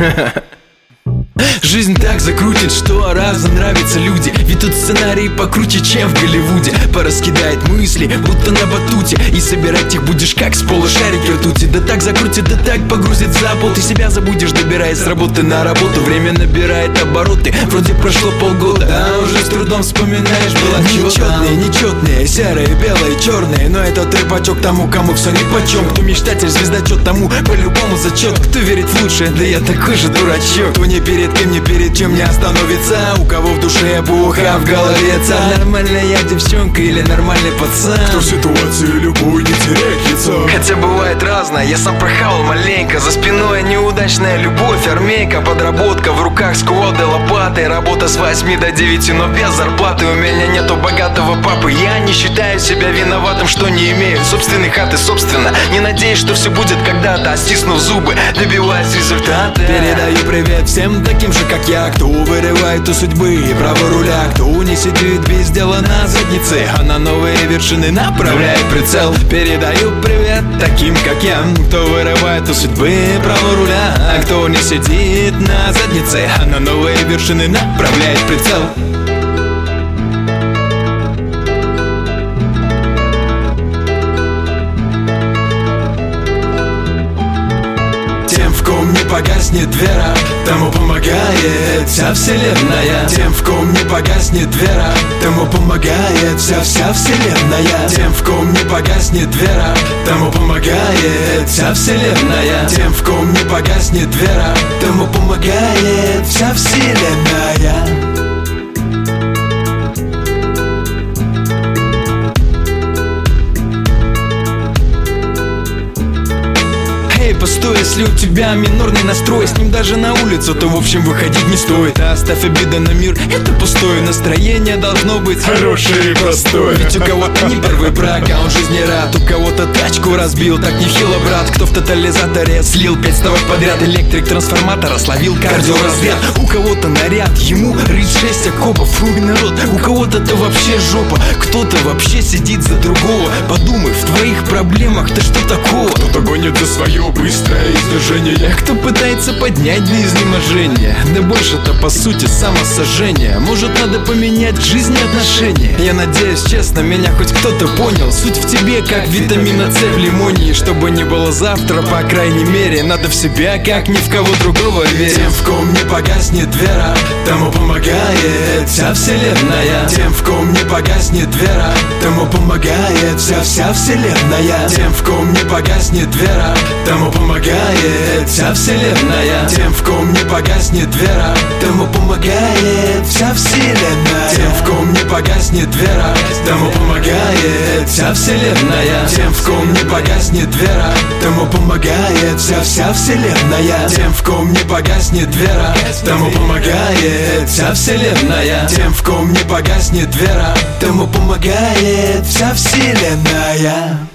Жизнь так закрутит, что разом нравятся люди. Ведь тут сценарий покруче, чем в Голливуде. Пораскидает мысли, будто на батуте, и собирать их будешь как с пола шарики ртути. Да так закрутит, да так погрузит за пол. Ты себя забудешь, добираясь с работы на работу. Время набирает обороты, вроде прошло полгода, а уже с трудом вспоминаешь, было нечетные, нечетные, серые, белые, черные. Но это трепачок тому, кому все нипочем. Кто мечтатель, звездочет, тому по-любому зачет. Кто верит в лучшее, да я такой же дурачок. Кто не перед кем, не перед чем не остановится. У кого в душе эпоха, в голове царь. Нормальная девчонка или нормальный пацан, кто в ситуации любой не теряет лица. Хотя бывает разное, я сам прохавал маленько. За спиной неудачная любовь, армейка, подработка, в руках скводы, лопаты. Работа с 8 до 9, но без зарплаты. У меня нету богатого папы. Я не считаю себя виноватым, что не имею собственной хаты, собственно. Не надеюсь, что все будет когда-то, а стиснув зубы, добиваясь результата. Передаю привет всем таким же, как я, кто вырывает у судьбы право руля, кто не сидит без дела на заднице, а на новые вершины направляет прицел. Передаю привет таким, как я, кто вырывает у судьбы право руля, а кто не сидит на заднице, а на новые вершины направляет прицел. Тем, в ком не погаснет вера, тому помогает вся вселенная. Тем, в ком не погаснет вера, тому помогает вся вселенная. Тем, в ком не погаснет вера, тому помогает вся вселенная. Тем, в ком не погаснет вера, тому помогает вся вселенная. Постой, если у тебя минорный настрой, с ним даже на улицу, то в общем выходить не стоит. Оставь обиды на мир, это пустое. Настроение должно быть хорошее и простое. Ведь у кого-то не первый брак, а он жизни рад. У кого-то тачку разбил, так нехило, брат. Кто в тотализаторе слил 5 ставок подряд. Электрик трансформатора словил кардиоразряд. У кого-то наряд, ему рыть 6 окопов. Фу, народ, у кого-то-то вообще жопа. Кто-то вообще сидит за другого. Подумай, в твоих проблемах-то что такого? Кто-то гонит за свое быстрое издвижение, кто пытается поднять до изнеможения. Да больше-то по сути самосожжение. Может, надо поменять к жизни отношения. Я надеюсь, честно, меня хоть кто-то понял. Суть в тебе, как витамина С в лимоне. И чтобы не было завтра, по крайней мере, надо в себя, как ни в кого другого верить. Тем, в ком не погаснет вера, тому помогает вся вселенная. Тем, в ком не погаснет вера, тому помогает вся вселенная. Тем, в ком не погаснет вера, тому помогает вся вселенная. Тем, в ком не погаснет вера, тому помогает вся вселенная. Тем, в ком не погаснет вера, тому помогает вся вселенная. Тем, в ком не погаснет вера, тому помогает вся вселенная. Тем, в ком не погаснет вера, тому помогает вся вселенная. Тем, в ком не погаснет вера, тому помогает вся вселенная.